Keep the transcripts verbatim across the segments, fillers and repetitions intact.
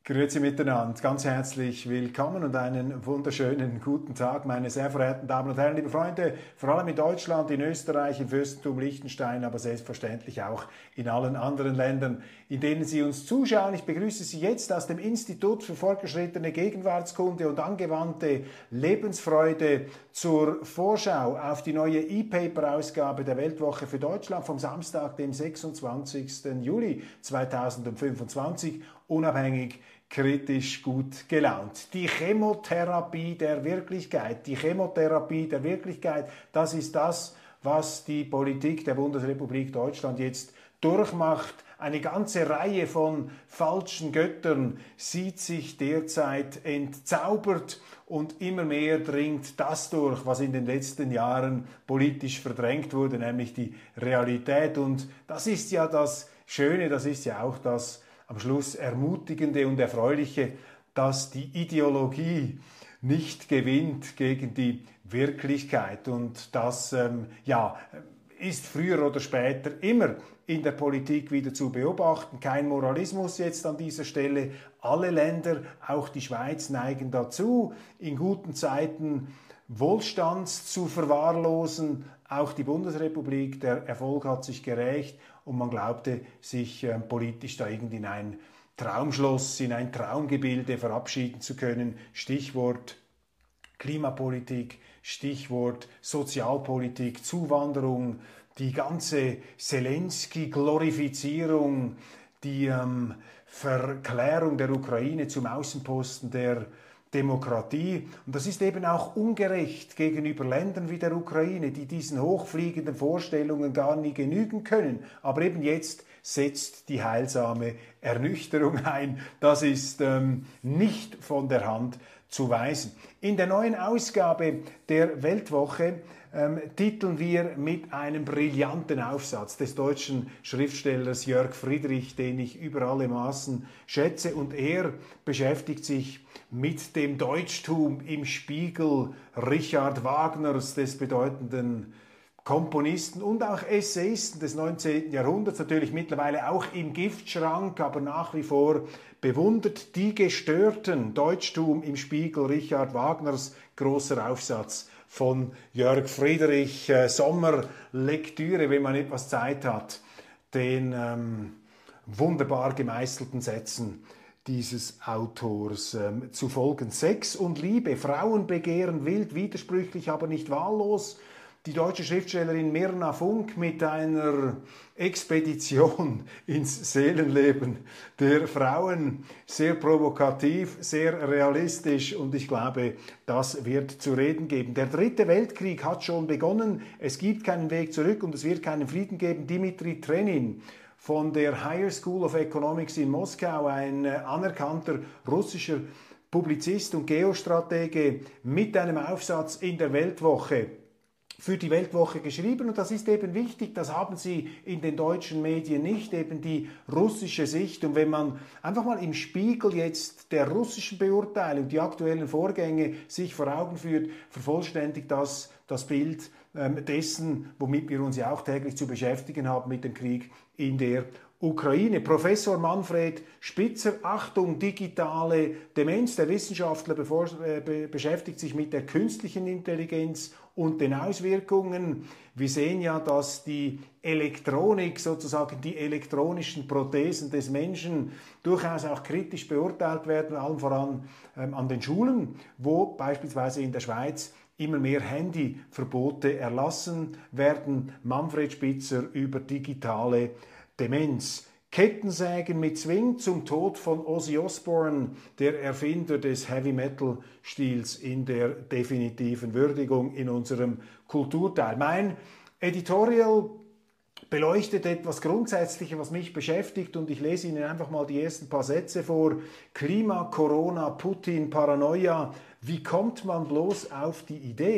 Grüezi miteinander, ganz herzlich willkommen und einen wunderschönen guten Tag, meine sehr verehrten Damen und Herren, liebe Freunde, vor allem in Deutschland, in Österreich, im Fürstentum Liechtenstein, aber selbstverständlich auch in allen anderen Ländern, in denen Sie uns zuschauen. Ich begrüße Sie jetzt aus dem Institut für fortgeschrittene Gegenwartskunde und angewandte Lebensfreude zur Vorschau auf die neue E-Paper-Ausgabe der Weltwoche für Deutschland vom Samstag, dem sechsundzwanzigsten Juli zweitausendfünfundzwanzig, unabhängig, kritisch, gut gelaunt. Die Chemotherapie der Wirklichkeit, die Chemotherapie der Wirklichkeit, das ist das, was die Politik der Bundesrepublik Deutschland jetzt durchmacht. Eine ganze Reihe von falschen Göttern sieht sich derzeit entzaubert und immer mehr dringt das durch, was in den letzten Jahren politisch verdrängt wurde, nämlich die Realität. Und das ist ja das Schöne, das ist ja auch das am Schluss Ermutigende und Erfreuliche, dass die Ideologie nicht gewinnt gegen die Wirklichkeit. Und das ähm, ja, ist früher oder später immer in der Politik wieder zu beobachten. Kein Moralismus jetzt an dieser Stelle. Alle Länder, auch die Schweiz, neigen dazu, in guten Zeiten Wohlstands zu verwahrlosen. Auch die Bundesrepublik, der Erfolg hat sich gerächt und man glaubte, sich äh, politisch da irgendwie in ein Traumschloss, in ein Traumgebilde verabschieden zu können. Stichwort Klimapolitik, Stichwort Sozialpolitik, Zuwanderung, die ganze Zelensky-Glorifizierung, die ähm, Verklärung der Ukraine zum Außenposten der Demokratie. Und das ist eben auch ungerecht gegenüber Ländern wie der Ukraine, die diesen hochfliegenden Vorstellungen gar nie genügen können. Aber eben jetzt setzt die heilsame Ernüchterung ein. Das ist ähm, nicht von der Hand zu weisen. In der neuen Ausgabe der Weltwoche ähm, titeln wir mit einem brillanten Aufsatz des deutschen Schriftstellers Jörg Friedrich, den ich über alle Maßen schätze. Und er beschäftigt sich mit dem Deutschtum im Spiegel Richard Wagners, des bedeutenden Komponisten und auch Essayisten des neunzehnten Jahrhunderts, natürlich mittlerweile auch im Giftschrank, aber nach wie vor bewundert. Die Gestörten, Deutschtum im Spiegel Richard Wagners, großer Aufsatz von Jörg Friedrich, äh, Sommerlektüre, wenn man etwas Zeit hat, den ähm, wunderbar gemeißelten Sätzen dieses Autors ähm, zu folgen. Sex und Liebe, Frauen begehren wild, widersprüchlich, aber nicht wahllos. Die deutsche Schriftstellerin Mirna Funk mit einer Expedition ins Seelenleben der Frauen, sehr provokativ, sehr realistisch und ich glaube, das wird zu reden geben. Der dritte Weltkrieg hat schon begonnen, es gibt keinen Weg zurück und es wird keinen Frieden geben. Dimitri Trenin von der Higher School of Economics in Moskau, ein anerkannter russischer Publizist und Geostratege, mit einem Aufsatz in der Weltwoche für die Weltwoche geschrieben und das ist eben wichtig, das haben Sie in den deutschen Medien nicht, eben die russische Sicht. Und wenn man einfach mal im Spiegel jetzt der russischen Beurteilung, die aktuellen Vorgänge sich vor Augen führt, vervollständigt das das Bild ähm, dessen, womit wir uns ja auch täglich zu beschäftigen haben, mit dem Krieg in der Ukraine. Professor Manfred Spitzer, Achtung, digitale Demenz. Der Wissenschaftler bevor, äh, be, beschäftigt sich mit der künstlichen Intelligenz und den Auswirkungen. Wir sehen ja, dass die Elektronik, sozusagen die elektronischen Prothesen des Menschen, durchaus auch kritisch beurteilt werden, allen voran ähm, an den Schulen, wo beispielsweise in der Schweiz immer mehr Handyverbote erlassen werden. Manfred Spitzer über digitale Demenz. Kettensägen mit Swing zum Tod von Ozzy Osbourne, der Erfinder des Heavy-Metal-Stils, in der definitiven Würdigung in unserem Kulturteil. Mein Editorial beleuchtet etwas Grundsätzliches, was mich beschäftigt und ich lese Ihnen einfach mal die ersten paar Sätze vor. Klima, Corona, Putin, Paranoia. Wie kommt man bloß auf die Idee,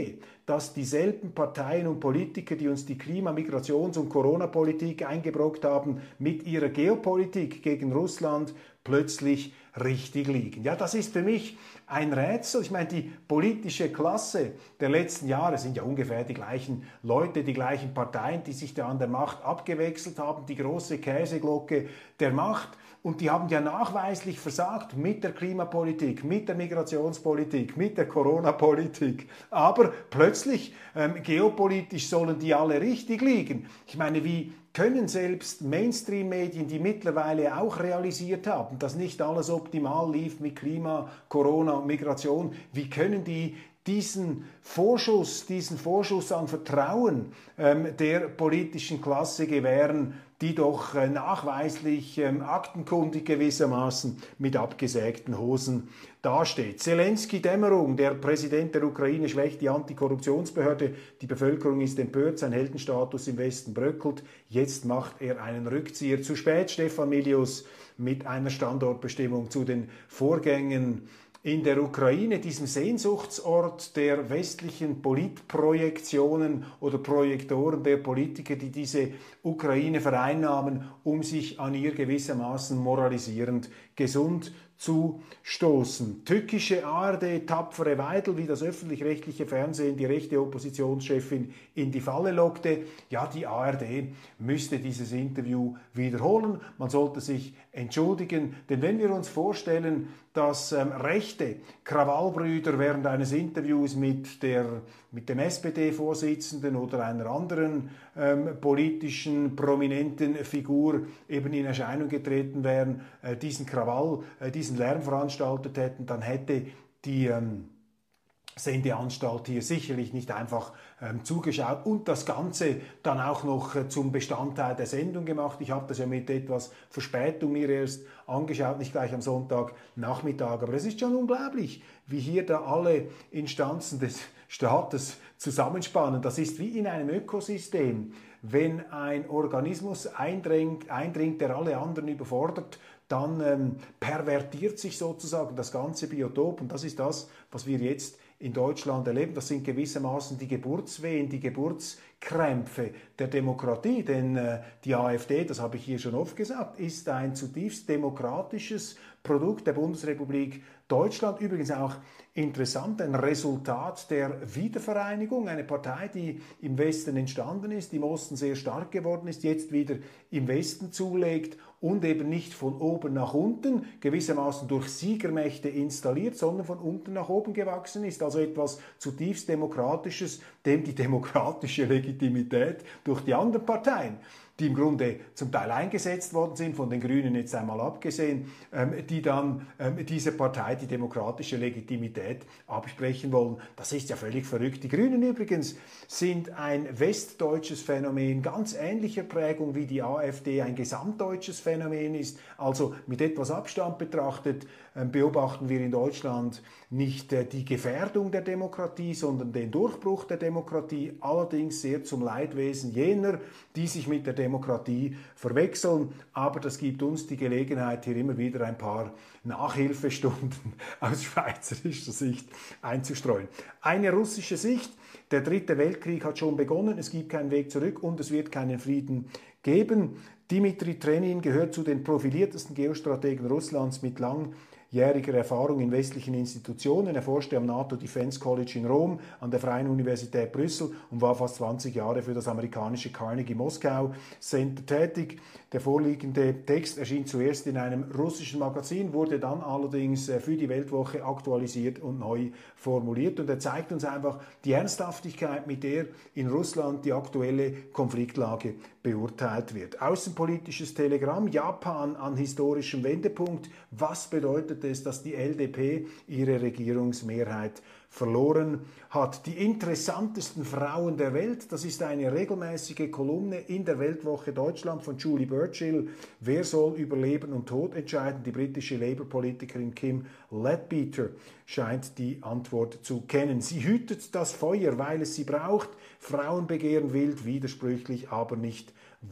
dass dieselben Parteien und Politiker, die uns die Klima-, Migrations- und Corona-Politik eingebrockt haben, mit ihrer Geopolitik gegen Russland plötzlich richtig liegen. Ja, das ist für mich ein Rätsel. Ich meine, die politische Klasse der letzten Jahre sind ja ungefähr die gleichen Leute, die gleichen Parteien, die sich da an der Macht abgewechselt haben, die große Käseglocke der Macht. Und die haben ja nachweislich versagt mit der Klimapolitik, mit der Migrationspolitik, mit der Corona-Politik. Aber plötzlich, ähm, geopolitisch sollen die alle richtig liegen. Ich meine, wie können selbst Mainstream-Medien, die mittlerweile auch realisiert haben, dass nicht alles optimal lief mit Klima, Corona und Migration, wie können die diesen Vorschuss, diesen Vorschuss an Vertrauen ähm, der politischen Klasse gewähren, die doch äh, nachweislich ähm, aktenkundig gewissermaßen mit abgesägten Hosen dasteht. Zelensky-Dämmerung, der Präsident der Ukraine schwächt die Antikorruptionsbehörde, die Bevölkerung ist empört, sein Heldenstatus im Westen bröckelt, jetzt macht er einen Rückzieher. Zu spät, Stefan Milius mit einer Standortbestimmung zu den Vorgängen in der Ukraine, diesem Sehnsuchtsort der westlichen Politprojektionen oder Projektoren der Politiker, die diese Ukraine vereinnahmen, um sich an ihr gewissermaßen moralisierend gesund zu stoßen. Tückische A R D, tapfere Weidel, wie das öffentlich-rechtliche Fernsehen die rechte Oppositionschefin in die Falle lockte. Ja, die A R D müsste dieses Interview wiederholen. Man sollte sich entschuldigen, denn wenn wir uns vorstellen, dass ähm, rechte Krawallbrüder während eines Interviews mit, der, mit dem S P D-Vorsitzenden oder einer anderen ähm, politischen, prominenten Figur eben in Erscheinung getreten wären, äh, diesen Krawall, äh, diesen Lärm veranstaltet hätten, dann hätte die ähm, Sendeanstalt hier sicherlich nicht einfach ähm, zugeschaut und das Ganze dann auch noch äh, zum Bestandteil der Sendung gemacht. Ich habe das ja mit etwas Verspätung mir erst angeschaut, nicht gleich am Sonntagnachmittag, aber es ist schon unglaublich, wie hier da alle Instanzen des Staates zusammenspannen. Das ist wie in einem Ökosystem. Wenn ein Organismus eindringt, eindringt der alle anderen überfordert, dann ähm, pervertiert sich sozusagen das ganze Biotop und das ist das, was wir jetzt in Deutschland erleben. Das sind gewissermaßen die Geburtswehen, die Geburtskrämpfe der Demokratie, denn äh, die AfD, das habe ich hier schon oft gesagt, ist ein zutiefst demokratisches Produkt der Bundesrepublik Deutschland, übrigens auch interessant, ein Resultat der Wiedervereinigung, eine Partei, die im Westen entstanden ist, im Osten sehr stark geworden ist, jetzt wieder im Westen zulegt und eben nicht von oben nach unten, gewissermaßen durch Siegermächte installiert, sondern von unten nach oben gewachsen ist. Also etwas zutiefst Demokratisches, dem die demokratische Legitimität durch die anderen Parteien, die im Grunde zum Teil eingesetzt worden sind, von den Grünen jetzt einmal abgesehen, ähm, die dann ähm, dieser Partei die demokratische Legitimität absprechen wollen. Das ist ja völlig verrückt. Die Grünen übrigens sind ein westdeutsches Phänomen, ganz ähnlicher Prägung wie die AfD ein gesamtdeutsches Phänomen ist. Also mit etwas Abstand betrachtet ähm, beobachten wir in Deutschland nicht äh, die Gefährdung der Demokratie, sondern den Durchbruch der Demokratie, allerdings sehr zum Leidwesen jener, die sich mit der Demokratie verwechseln. Aber das gibt uns die Gelegenheit, hier immer wieder ein paar Nachhilfestunden aus schweizerischer Sicht einzustreuen. Eine russische Sicht: Der dritte Weltkrieg hat schon begonnen, es gibt keinen Weg zurück und es wird keinen Frieden geben. Dimitri Trenin gehört zu den profiliertesten Geostrategen Russlands mit langjähriger Erfahrung in westlichen Institutionen. Er forschte am NATO Defense College in Rom, an der Freien Universität Brüssel und war fast zwanzig Jahre für das amerikanische Carnegie Moskau Center tätig. Der vorliegende Text erschien zuerst in einem russischen Magazin, wurde dann allerdings für die Weltwoche aktualisiert und neu formuliert. Und er zeigt uns einfach die Ernsthaftigkeit, mit der in Russland die aktuelle Konfliktlage beurteilt wird. Außenpolitisches Telegramm: Japan an historischem Wendepunkt. Was bedeutet es, dass die L D P ihre Regierungsmehrheit verloren hat? Die interessantesten Frauen der Welt, das ist eine regelmäßige Kolumne in der Weltwoche Deutschland von Julie Burchill. Wer soll über Leben und Tod entscheiden? Die britische Labour-Politikerin Kim Leadbeater scheint die Antwort zu kennen. Sie hütet das Feuer, weil es sie braucht. Frauen begehren wild, widersprüchlich, aber nicht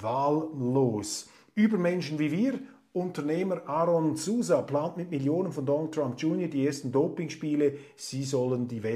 wahllos. Übermenschen wie wir. Unternehmer Aaron Sousa plant mit Millionen von Donald Trump Junior die ersten Dopingspiele. Sie sollen die Welt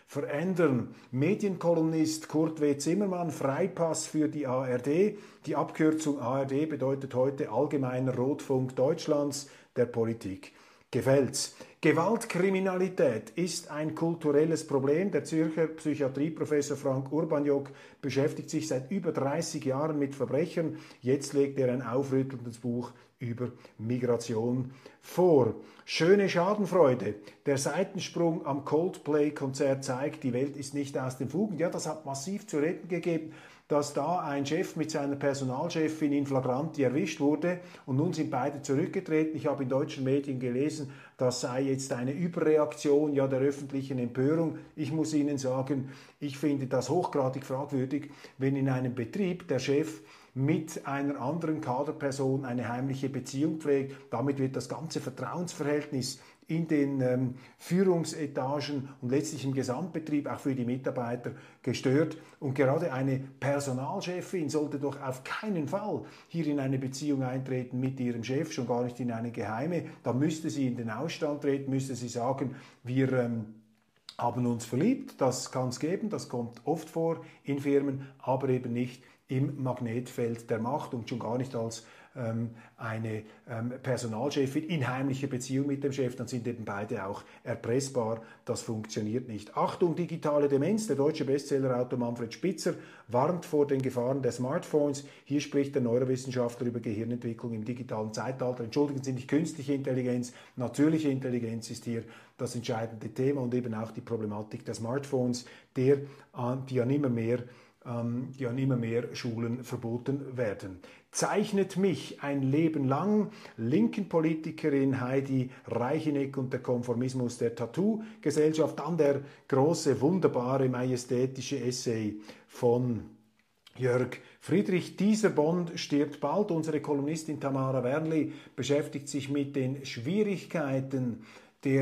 verändern. Medienkolumnist Kurt W. Zimmermann, Freipass für die A R D. Die Abkürzung A R D bedeutet heute Allgemeiner Rotfunk Deutschlands, der Politik gefällt's. Gewaltkriminalität ist ein kulturelles Problem. Der Zürcher Psychiatrieprofessor Frank Urbaniok beschäftigt sich seit über dreißig Jahren mit Verbrechern. Jetzt legt er ein aufrüttelndes Buch über Migration vor. Schöne Schadenfreude. Der Seitensprung am Coldplay-Konzert zeigt, die Welt ist nicht aus den Fugen. Ja, das hat massiv zu reden gegeben, dass da ein Chef mit seiner Personalchefin in Flagranti erwischt wurde und nun sind beide zurückgetreten. Ich habe in deutschen Medien gelesen, das sei jetzt eine Überreaktion ja, der öffentlichen Empörung. Ich muss Ihnen sagen, ich finde das hochgradig fragwürdig, wenn in einem Betrieb der Chef mit einer anderen Kaderperson eine heimliche Beziehung pflegt. Damit wird das ganze Vertrauensverhältnis in den ähm, Führungsetagen und letztlich im Gesamtbetrieb, auch für die Mitarbeiter, gestört. Und gerade eine Personalchefin sollte doch auf keinen Fall hier in eine Beziehung eintreten mit ihrem Chef, schon gar nicht in eine geheime. Da müsste sie in den Ausstand treten, müsste sie sagen, wir ähm, haben uns verliebt, das kann es geben, das kommt oft vor in Firmen, aber eben nicht im Magnetfeld der Macht und schon gar nicht als ähm, eine ähm, Personalchefin in heimlicher Beziehung mit dem Chef, dann sind eben beide auch erpressbar. Das funktioniert nicht. Achtung, digitale Demenz. Der deutsche Bestsellerautor Manfred Spitzer warnt vor den Gefahren der Smartphones. Hier spricht der Neurowissenschaftler über Gehirnentwicklung im digitalen Zeitalter. Entschuldigen Sie, nicht künstliche Intelligenz, natürliche Intelligenz ist hier das entscheidende Thema und eben auch die Problematik der Smartphones, der, die ja immer mehr die an immer mehr Schulen verboten werden. Zeichnet mich ein Leben lang. Linken Politikerin Heidi Reicheneck und der Konformismus der Tattoo-Gesellschaft. Dann der große, wunderbare, majestätische Essay von Jörg Friedrich. Dieser Bond stirbt bald. Unsere Kolumnistin Tamara Wernli beschäftigt sich mit den Schwierigkeiten der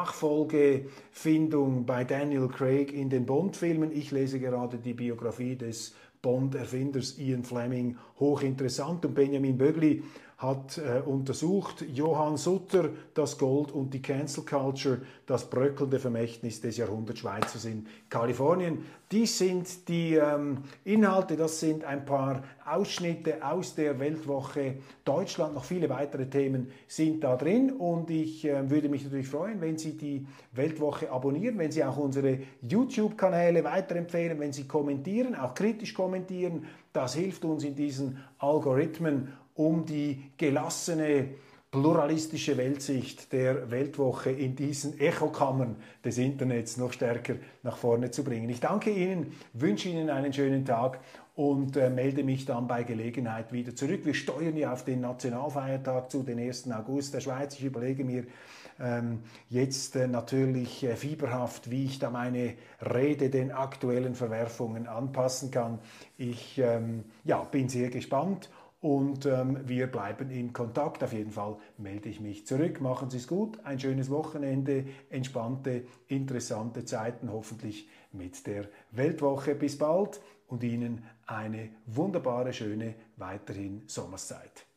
Nachfolgefindung bei Daniel Craig in den Bond-Filmen. Ich lese gerade die Biografie des Bond-Erfinders Ian Fleming, hochinteressant. Und Benjamin Bögli hat äh, untersucht, Johann Sutter, das Gold und die Cancel Culture, das bröckelnde Vermächtnis des Jahrhunderts Schweizers in Kalifornien. Dies sind die ähm, Inhalte, das sind ein paar Ausschnitte aus der Weltwoche Deutschland. Noch viele weitere Themen sind da drin und ich äh, würde mich natürlich freuen, wenn Sie die Weltwoche abonnieren, wenn Sie auch unsere YouTube-Kanäle weiterempfehlen, wenn Sie kommentieren, auch kritisch kommentieren. Das hilft uns in diesen Algorithmen, um die gelassene, pluralistische Weltsicht der Weltwoche in diesen Echokammern des Internets noch stärker nach vorne zu bringen. Ich danke Ihnen, wünsche Ihnen einen schönen Tag und äh, melde mich dann bei Gelegenheit wieder zurück. Wir steuern ja auf den Nationalfeiertag zu, den ersten August der Schweiz. Ich überlege mir ähm, jetzt äh, natürlich äh, fieberhaft, wie ich da meine Rede den aktuellen Verwerfungen anpassen kann. Ich ähm, ja, bin sehr gespannt. Und ähm, wir bleiben in Kontakt. Auf jeden Fall melde ich mich zurück. Machen Sie es gut. Ein schönes Wochenende, entspannte, interessante Zeiten, hoffentlich mit der Weltwoche. Bis bald und Ihnen eine wunderbare, schöne weiterhin Sommerszeit.